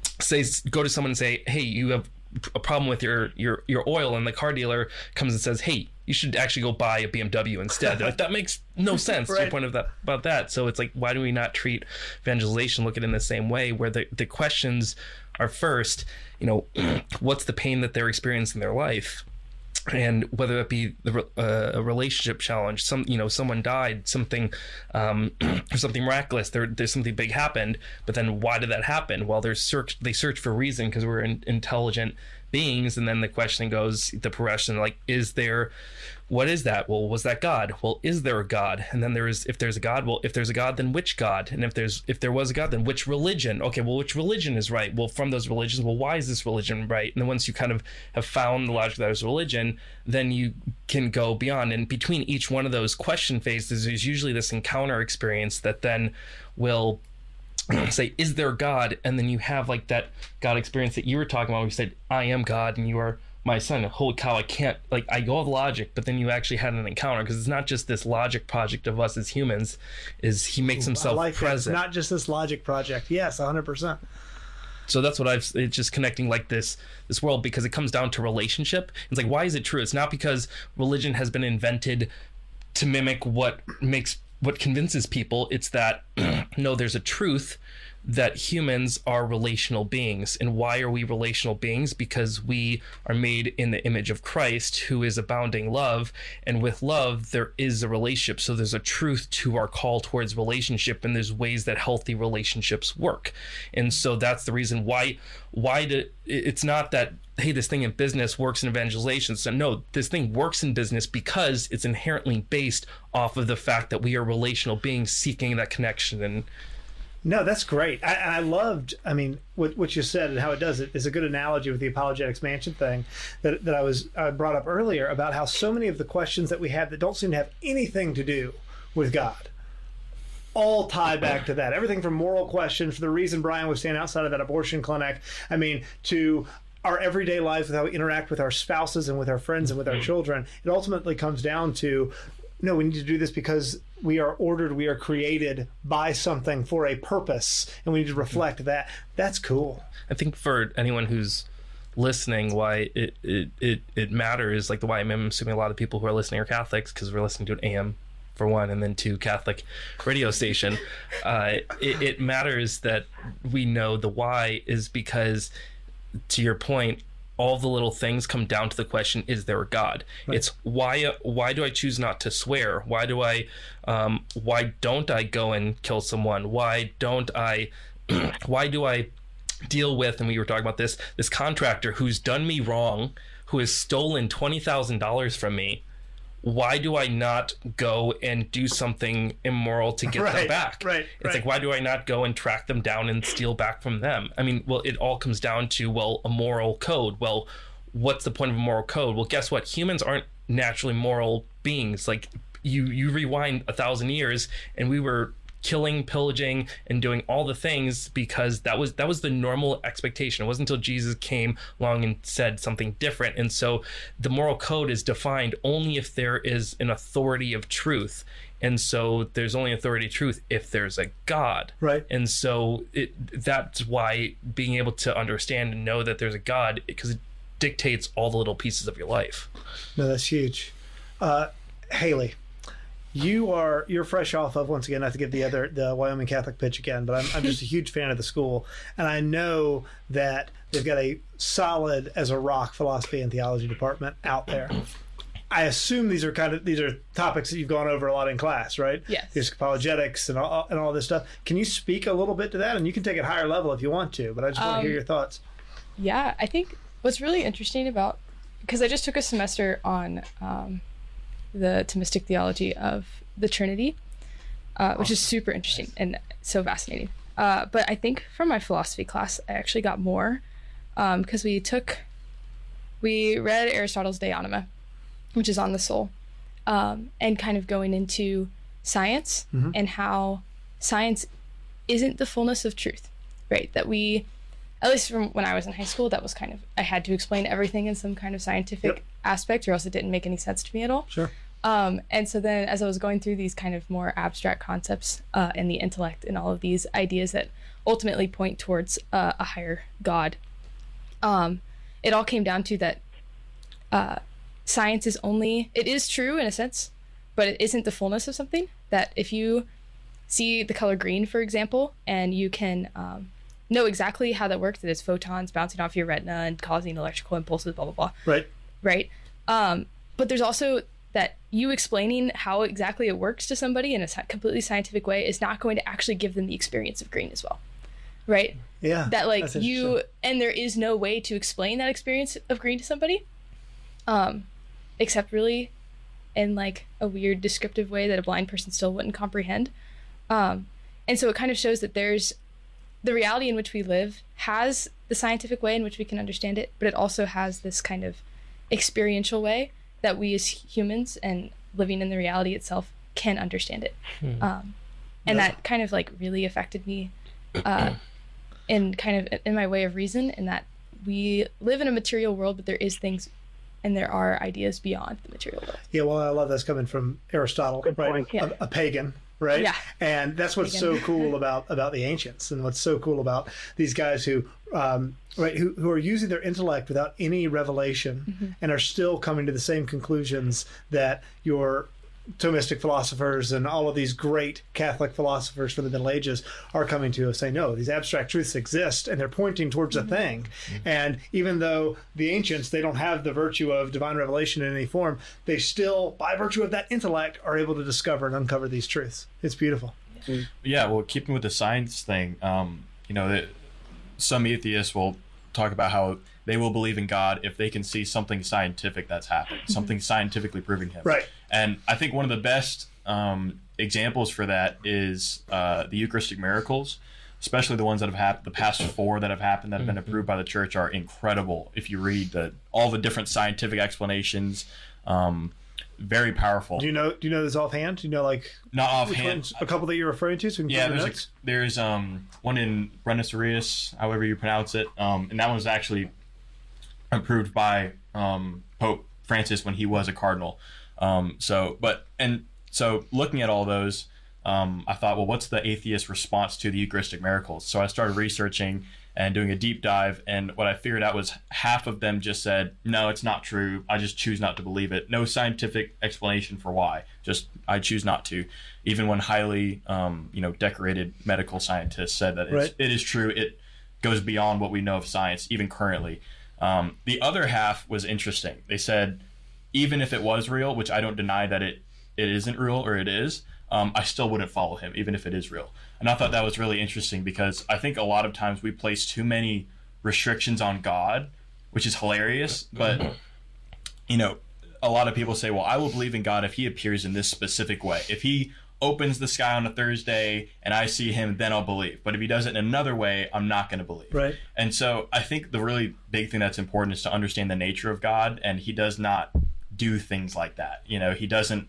go to someone and say, hey, you have a problem with your oil, and the car dealer comes and says, hey, you should actually go buy a BMW instead. Like that makes no sense to your point about that. So it's like, why do we not treat evangelization, look at it in the same way, where the questions are first, what's the pain that they're experiencing in their life? And whether it be a relationship challenge, someone died, something or something miraculous, there's something big happened, but then why did that happen? Well, they search for reason because we're intelligent beings, and then the question goes, the progression, like, what is that? Well, was that God? Well, is there a God? And then if there's a God, well, if there's a God, then which God? And if there was a God, then which religion? Okay, well, which religion is right? Well, from those religions, well, why is this religion right? And then once you kind of have found the logic that is religion, then you can go beyond. And between each one of those question phases, there's usually this encounter experience that then will say, is there God? And then you have like that God experience that you were talking about, where you said, I am God and you are my son. Holy cow, I can't, like, I go with logic, but then you actually had an encounter, because it's not just this logic project of us as humans, is he makes himself present. It's not just this logic project. Yes, 100%. So that's what it's just connecting like this world, because it comes down to relationship. It's like, why is it true? It's not because religion has been invented to mimic what convinces people. It's that no, there's a truth that humans are relational beings. And why are we relational beings? Because we are made in the image of Christ, who is abounding love, and with love there is a relationship. So there's a truth to our call towards relationship, and there's ways that healthy relationships work. And so that's the reason why it's not that, hey, this thing in business works in evangelization. So no, this thing works in business because it's inherently based off of the fact that we are relational beings seeking that connection. And no, that's great. I loved, what you said, and how it does it is a good analogy with the apologetics mansion thing that I brought up earlier, about how so many of the questions that we have that don't seem to have anything to do with God all tie back to that. Everything from moral questions, for the reason Brian was standing outside of that abortion clinic, to our everyday lives, with how we interact with our spouses and with our friends and with our children. It ultimately comes down to, no, we need to do this because we are ordered, we are created by something for a purpose, and we need to reflect that. That's cool. I think for anyone who's listening, why it matters, like the why I'm assuming a lot of people who are listening are Catholics, because we're listening to an AM for one, and then two, Catholic radio station. It matters that we know the why, is because, to your point, all the little things come down to the question, is there a God? Right. It's why do I choose not to swear? Why don't I go and kill someone? Why do I deal with, and we were talking about this contractor who's done me wrong, who has stolen $20,000 from me? Why do I not go and do something immoral to get them back? It's like, why do I not go and track them down and steal back from them? It all comes down to, a moral code. Well, what's the point of a moral code? Well, guess what? Humans aren't naturally moral beings. Like, you rewind 1,000 years, and we were killing, pillaging, and doing all the things because that was the normal expectation. It wasn't until Jesus came along and said something different. And so the moral code is defined only if there is an authority of truth. And so there's only authority of truth if there's a God. Right. And so that's why being able to understand and know that there's a God, because it dictates all the little pieces of your life. No, that's huge. Haley, you're fresh off of, once again, not to give the Wyoming Catholic pitch again, but I'm just a huge fan of the school, and I know that they've got a solid as a rock philosophy and theology department out there. I assume these are topics that you've gone over a lot in class, right? Yes. There's apologetics and all this stuff. Can you speak a little bit to that? And you can take it higher level if you want to, but I just want to hear your thoughts. Yeah, I think what's really interesting about, because I just took a semester on the Thomistic theology of the Trinity, which is super interesting and so fascinating. But I think from my philosophy class, I actually got more because we read Aristotle's De Anima, which is on the soul, and kind of going into science and how science isn't the fullness of truth, right? That we, at least from when I was in high school, that was kind of, I had to explain everything in some kind of scientific aspect, or else it didn't make any sense to me at all. Sure. And so then as I was going through these kind of more abstract concepts and the intellect and all of these ideas that ultimately point towards a higher God, it all came down to that science is only, it is true in a sense, but it isn't the fullness of something. That if you see the color green, for example, and you can know exactly how that works, that it's photons bouncing off your retina and causing electrical impulses, blah, blah, blah. Right. But there's also that you explaining how exactly it works to somebody in a completely scientific way is not going to actually give them the experience of green as well. Right? Yeah. That like you, and there is no way to explain that experience of green to somebody, except really in like a weird descriptive way that a blind person still wouldn't comprehend. And so it kind of shows that there's the reality in which we live has the scientific way in which we can understand it, but it also has this kind of experiential way that we as humans and living in the reality itself can understand it. And that kind of like really affected me in kind of in my way of reason, in that we live in a material world, but there is things and there are ideas beyond the material world. Yeah, well, I love that's coming from Aristotle, right? Yeah. A pagan, right? Yeah. And that's what's so cool about the ancients, and what's so cool about these guys who who are using their intellect without any revelation and are still coming to the same conclusions that your Thomistic philosophers and all of these great Catholic philosophers from the Middle Ages are coming to, say, no, these abstract truths exist, and they're pointing towards a thing. And even though the ancients, they don't have the virtue of divine revelation in any form, they still, by virtue of that intellect, are able to discover and uncover these truths. It's beautiful. Yeah, well, keeping with the science thing, some atheists will talk about how they will believe in God if they can see something scientific that's happened, something scientifically proving him. Right. And I think one of the best examples for that is the Eucharistic miracles, especially the ones that have happened. The past 4 that have happened that have been approved by the church are incredible. If you read all the different scientific explanations, very powerful. Do you know this offhand? Do you know not offhand a couple that you're referring to? So we can there's one in Brennus Arias, however you pronounce it, and that one was actually approved by Pope Francis when he was a cardinal. So looking at all those, I thought, well, what's the atheist response to the Eucharistic miracles? So I started researching and doing a deep dive, and what I figured out was half of them just said, no, it's not true. I just choose not to believe it. No scientific explanation for why. Just I choose not to. Even when highly decorated medical scientists said that it is true. It goes beyond what we know of science, even currently. The other half was interesting. They said, even if it was real, which I don't deny that it isn't real, or it is, I still wouldn't follow him, even if it is real. And I thought that was really interesting, because I think a lot of times we place too many restrictions on God, which is hilarious. But, a lot of people say, well, I will believe in God if he appears in this specific way. If he opens the sky on a Thursday and I see him, then I'll believe. But if he does it in another way, I'm not going to believe. Right. And so I think the really big thing that's important is to understand the nature of God, and he does not do things like that. He doesn't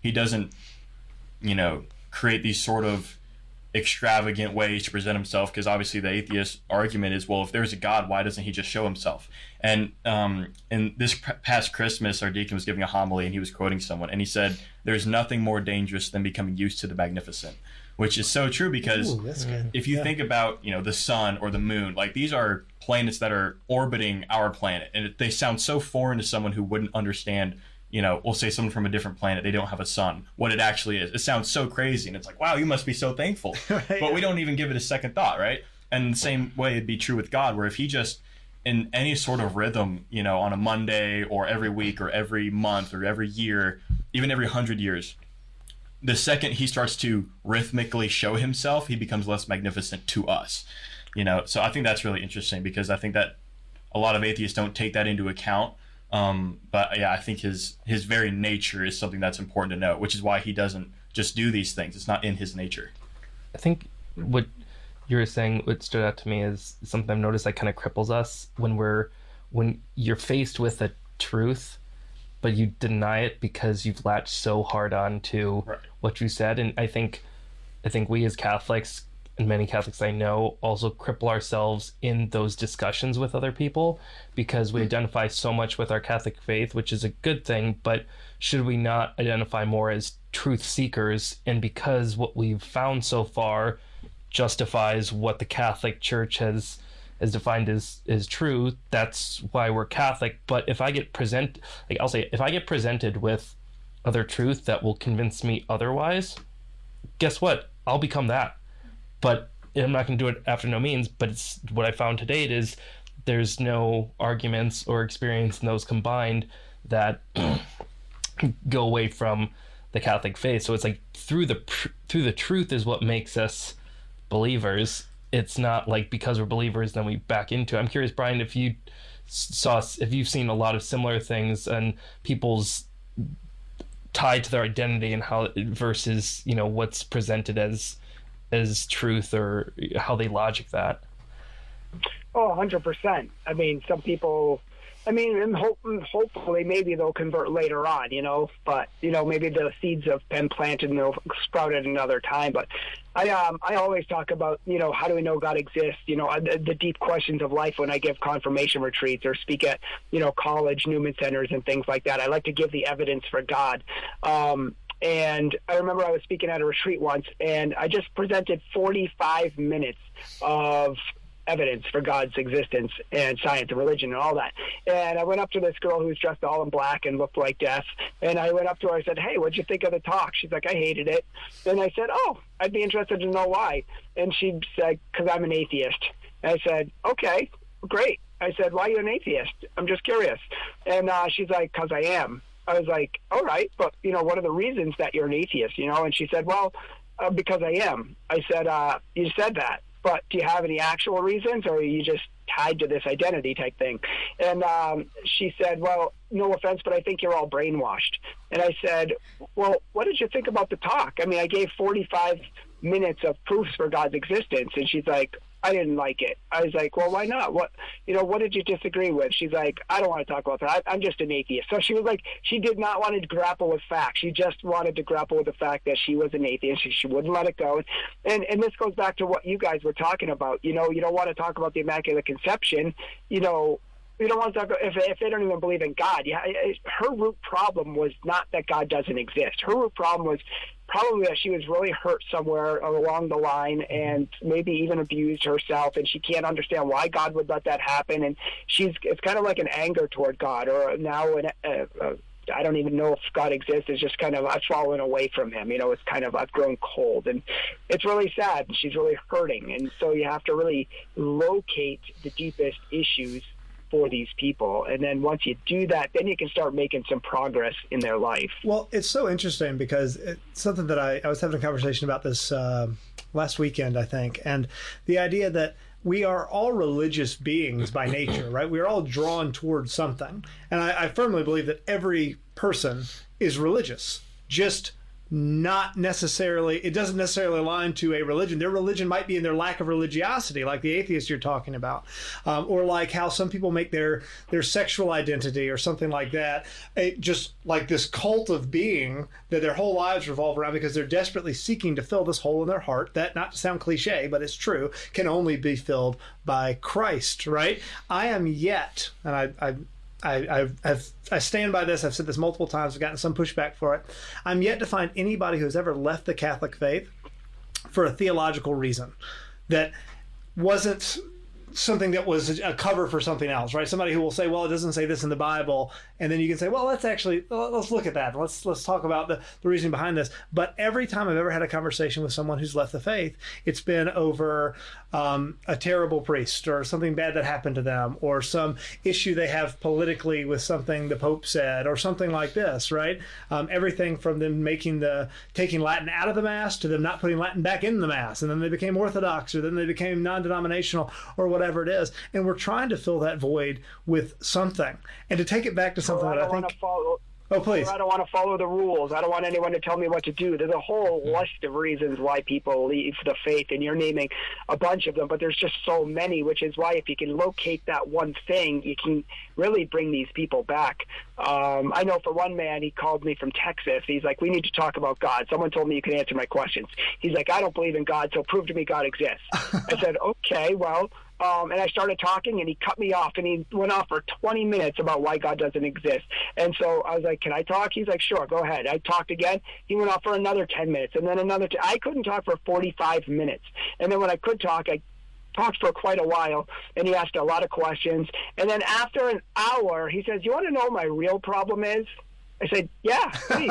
create these sort of extravagant ways to present himself, because obviously the atheist argument is, well, if there's a God, why doesn't he just show himself? And in this past Christmas, our deacon was giving a homily, and he was quoting someone, and he said, there's nothing more dangerous than becoming used to the magnificent, which is so true, because if you think about the sun or the moon, these are planets that are orbiting our planet, and they sound so foreign to someone who wouldn't understand. We'll say someone from a different planet, they don't have a sun, what it actually is. It sounds so crazy, and it's like, wow, you must be so thankful. But we don't even give it a second thought, right? And the same way it'd be true with God, where if he just, in any sort of rhythm, on a Monday or every week or every month or every year, even every 100 years, the second he starts to rhythmically show himself, he becomes less magnificent to us. So I think that's really interesting, because I think that a lot of atheists don't take that into account. But yeah, I think his very nature is something that's important to know, which is why he doesn't just do these things. It's not in his nature. I think what you were saying, what stood out to me is something I've noticed that kind of cripples us when you're faced with a truth, but you deny it because you've latched so hard on to what you said. And I think we as Catholics, and many Catholics I know, also cripple ourselves in those discussions with other people because we identify so much with our Catholic faith, which is a good thing, but should we not identify more as truth seekers? And because what we've found so far justifies what the Catholic Church has defined as true, that's why we're Catholic. But if I get if I get presented with other truth that will convince me otherwise, guess what? I'll become that. But I'm not going to do it after no means. But it's what I found to date is there's no arguments or experience in those combined that go away from the Catholic faith. So it's like through the truth is what makes us believers. It's not like because we're believers then we back into it. I'm curious, Brian, if you've seen a lot of similar things and people's tied to their identity and how versus what's presented as truth, or how they logic that. Oh, 100%. I mean, some people, and hopefully maybe they'll convert later on, but, maybe the seeds have been planted and they'll sprout at another time. But I always talk about, how do we know God exists? The deep questions of life when I give confirmation retreats or speak at, college Newman centers and things like that. I like to give the evidence for God. And I remember I was speaking at a retreat once, and I just presented 45 minutes of evidence for God's existence and science and religion and all that. And I went up to this girl who was dressed all in black and looked like death. And I went up to her, I said, "Hey, what'd you think of the talk?" She's like, "I hated it." And I said, "Oh, I'd be interested to know why." And she said, "Because I'm an atheist." And I said, "Okay, great." I said, "Why are you an atheist? I'm just curious." And she's like, "Because I am." I was like, "All right, but, what are the reasons that you're an atheist, And she said, "Well, because I am." I said, "You said that, but do you have any actual reasons, or are you just tied to this identity type thing?" And she said, "Well, no offense, but I think you're all brainwashed." And I said, "Well, what did you think about the talk? I gave 45 minutes of proofs for God's existence." And she's like, "I didn't like it." I was like, "Well, why not? What did you disagree with?" She's like, "I don't want to talk about that. I'm just an atheist." So she was like, she did not want to grapple with facts. She just wanted to grapple with the fact that she was an atheist. She wouldn't let it go. And this goes back to what you guys were talking about. You don't want to talk about the Immaculate Conception. You don't want to talk about if they don't even believe in God. Yeah, her root problem was not that God doesn't exist. Her root problem was probably that she was really hurt somewhere along the line and maybe even abused herself, and she can't understand why God would let that happen. And it's kind of like an anger toward God, or now I don't even know if God exists. It's just kind of, I've fallen away from him. It's kind of, I've grown cold, and it's really sad. She's really hurting. And so you have to really locate the deepest issues for these people, and then once you do that, then you can start making some progress in their life. Well, it's so interesting because it's something that I was having a conversation about this last weekend, I think, and the idea that we are all religious beings by nature, right? We are all drawn towards something, and I firmly believe that every person is religious, just not necessarily, it doesn't necessarily align to a religion. Their religion might be in their lack of religiosity, like the atheist you're talking about, or like how some people make their sexual identity or something like that, just like this cult of being that their whole lives revolve around because they're desperately seeking to fill this hole in their heart that, not to sound cliche, but it's true, can only be filled by Christ, right? I am yet, and I stand by this. I've said this multiple times. I've gotten some pushback for it. I'm yet to find anybody who's ever left the Catholic faith for a theological reason that wasn't something that was a cover for something else, right? Somebody who will say, well, it doesn't say this in the Bible. And then you can say, well, let's look at that. Let's talk about the reasoning behind this. But every time I've ever had a conversation with someone who's left the faith, it's been over a terrible priest or something bad that happened to them or some issue they have politically with something the Pope said or something like this, right? Everything from them taking Latin out of the Mass to them not putting Latin back in the Mass. And then they became Orthodox, or then they became non-denominational, or whatever it is. And we're trying to fill that void with something. And to take it back to something that I think... Oh, please. Or I don't want to follow the rules. I don't want anyone to tell me what to do. There's a whole list of reasons why people leave the faith, and you're naming a bunch of them, but there's just so many, which is why if you can locate that one thing, you can really bring these people back. I know for one man, he called me from Texas. He's like, we need to talk about God. Someone told me you can answer my questions. He's like, I don't believe in God, so prove to me God exists. I said, okay, well, and I started talking, and he cut me off, and he went off for 20 minutes about why God doesn't exist. And so I was like, can I talk? He's like, sure, go ahead. I talked again. He went off for another 10 minutes, and then another. I couldn't talk for 45 minutes. And then when I could talk, I talked for quite a while, and he asked a lot of questions. And then after an hour, he says, you want to know what my real problem is? I said, yeah, please.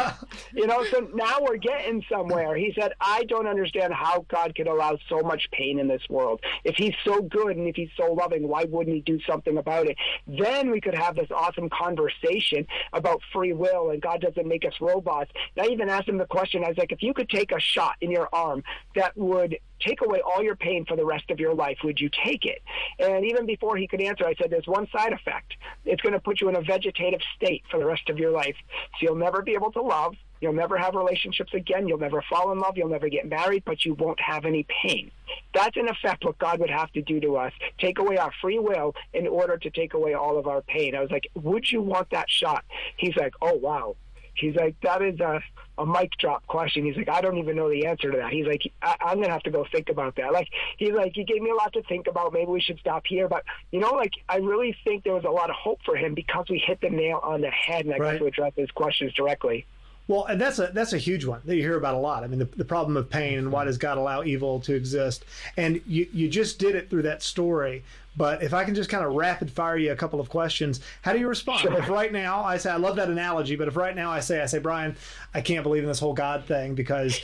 So now we're getting somewhere. He said, I don't understand how God could allow so much pain in this world. If he's so good and if he's so loving, why wouldn't he do something about it? Then we could have this awesome conversation about free will and God doesn't make us robots. And I even asked him the question, I was like, if you could take a shot in your arm that would take away all your pain for the rest of your life, would you take it? And even before he could answer, I said, there's one side effect. It's going to put you in a vegetative state for the rest of your life. So you'll never be able to love. You'll never have relationships again. You'll never fall in love. You'll never get married, but you won't have any pain. That's in effect what God would have to do to us, take away our free will in order to take away all of our pain. I was like, would you want that shot? He's like, oh, wow. He's like, that is a mic drop question. He's like, I don't even know the answer to that. He's like, I'm going to have to go think about that. He's like, he gave me a lot to think about. Maybe we should stop here. But, I really think there was a lot of hope for him because we hit the nail on the head, and I got to address his questions directly. Well, and that's a huge one that you hear about a lot. I mean, the problem of pain and why does God allow evil to exist? And you just did it through that story. But if I can just kind of rapid fire you a couple of questions, how do you respond? Sure. If right now I say, I love that analogy, but if right now I say, Brian, I can't believe in this whole God thing because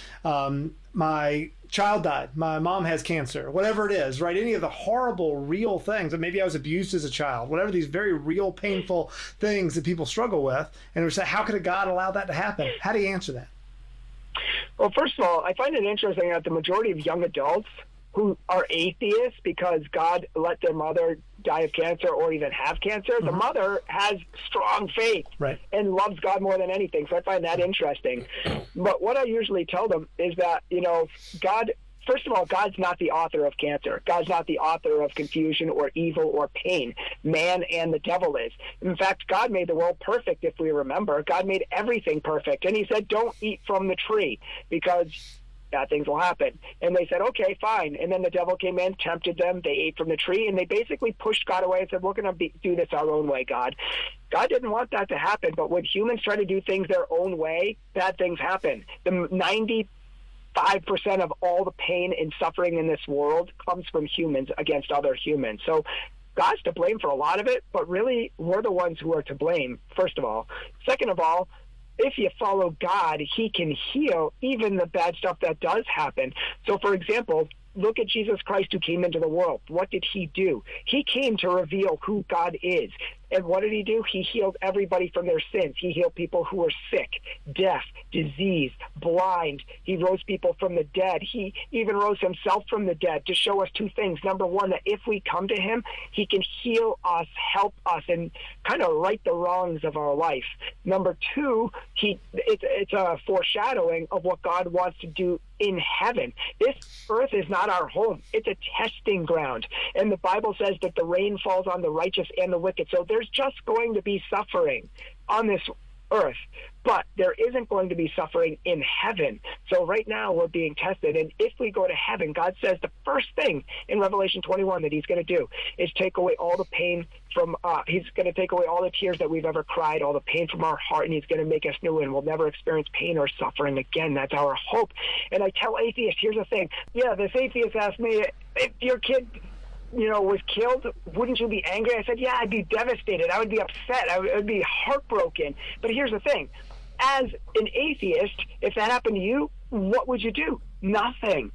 my child died, my mom has cancer, whatever it is, right? Any of the horrible, real things, and maybe I was abused as a child, whatever these very real, painful things that people struggle with, and we say, how could a God allow that to happen? How do you answer that? Well, first of all, I find it interesting that the majority of young adults who are atheists because God let their mother die of cancer or even have cancer, the mother has strong faith and loves God more than anything. So I find that interesting. But what I usually tell them is that, God, first of all, God's not the author of cancer. God's not the author of confusion or evil or pain. Man and the devil is. In fact, God made the world perfect, if we remember. God made everything perfect. And he said, don't eat from the tree because bad things will happen. And they said, okay, fine. And then the devil came in, tempted them. They ate from the tree, and they basically pushed God away and said, we're going to do this our own way, God. God didn't want that to happen, but when humans try to do things their own way, bad things happen. The 95% of all the pain and suffering in this world comes from humans against other humans. So God's to blame for a lot of it, but really we're the ones who are to blame, first of all. Second of all, if you follow God, he can heal even the bad stuff that does happen. So, for example, look at Jesus Christ who came into the world. What did he do? He came to reveal who God is. And what did he do? He healed everybody from their sins. He healed people who were sick, deaf, diseased, blind. He rose people from the dead. He even rose himself from the dead to show us two things. Number one, that if we come to him, he can heal us, help us, and kind of right the wrongs of our life. Number two, it's a foreshadowing of what God wants to do in heaven. This earth is not our home. It's a testing ground. And the Bible says that the rain falls on the righteous and the wicked. So there's just going to be suffering on this earth, but there isn't going to be suffering in heaven. So right now we're being tested. And if we go to heaven, God says the first thing in Revelation 21 that he's going to do is take away all the pain from, he's going to take away all the tears that we've ever cried, all the pain from our heart, and he's going to make us new, and we'll never experience pain or suffering again. That's our hope. And I tell atheists, here's the thing. Yeah, this atheist asked me, if your kid was killed, wouldn't you be angry? I said, yeah, I'd be devastated. I would be upset. I would be heartbroken. But here's the thing. As an atheist, if that happened to you, what would you do? Nothing.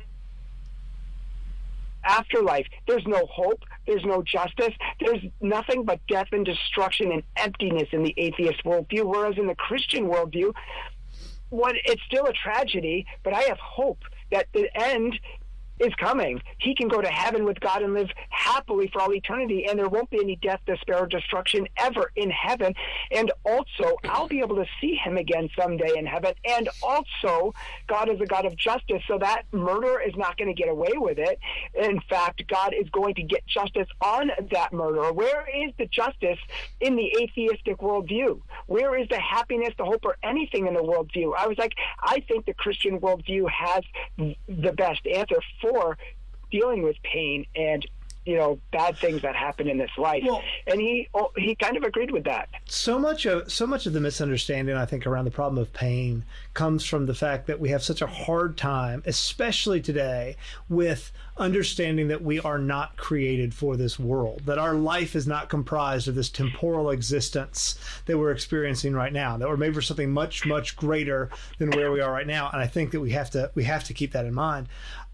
Afterlife, there's no hope. There's no justice. There's nothing but death and destruction and emptiness in the atheist worldview, whereas in the Christian worldview, it's still a tragedy, but I have hope that the end is coming. He can go to heaven with God and live happily for all eternity, and there won't be any death, despair, or destruction ever in heaven. And also, I'll be able to see him again someday in heaven. And also, God is a God of justice, so that murderer is not going to get away with it. In fact, God is going to get justice on that murderer. Where is the justice in the atheistic worldview? Where is the happiness, the hope, or anything in the worldview? I was like, I think the Christian worldview has the best answer for dealing with pain and bad things that happen in this life. Well, and he kind of agreed with that. So much of the misunderstanding, I think, around the problem of pain comes from the fact that we have such a hard time, especially today, with understanding that we are not created for this world, that our life is not comprised of this temporal existence that we're experiencing right now, that we're made for something much, much greater than where we are right now. And I think that we have to keep that in mind.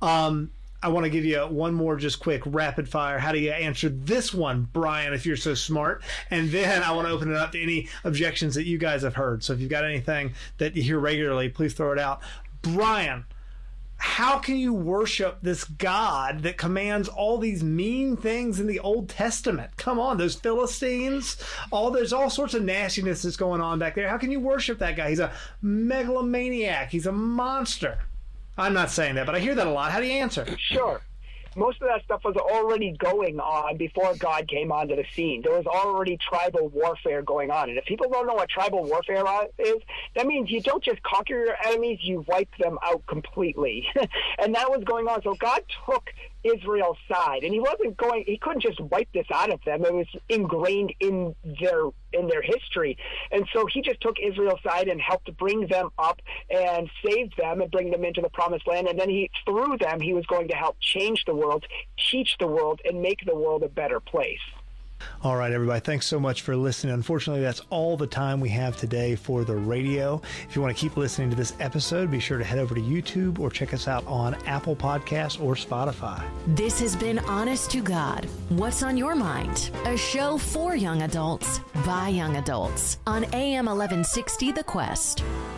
I want to give you one more just quick rapid fire. How do you answer this one, Brian, if you're so smart? And then I want to open it up to any objections that you guys have heard. So if you've got anything that you hear regularly, please throw it out. Brian, how can you worship this God that commands all these mean things in the Old Testament? Come on, those Philistines, there's all sorts of nastiness that's going on back there. How can you worship that guy? He's a megalomaniac. He's a monster. I'm not saying that, but I hear that a lot. How do you answer? Sure. Most of that stuff was already going on before God came onto the scene. There was already tribal warfare going on. And if people don't know what tribal warfare is, that means you don't just conquer your enemies, you wipe them out completely. And that was going on. So God took Israel's side, and he couldn't just wipe this out of them. It was ingrained in their history. And so he just took Israel's side and helped bring them up and save them and bring them into the promised land. And then through them, he was going to help change the world, teach the world, and make the world a better place. All right, everybody. Thanks so much for listening. Unfortunately, that's all the time we have today for the radio. If you want to keep listening to this episode, be sure to head over to YouTube or check us out on Apple Podcasts or Spotify. This has been Honest to God. What's on your mind? A show for young adults by young adults on AM 1160 The Quest.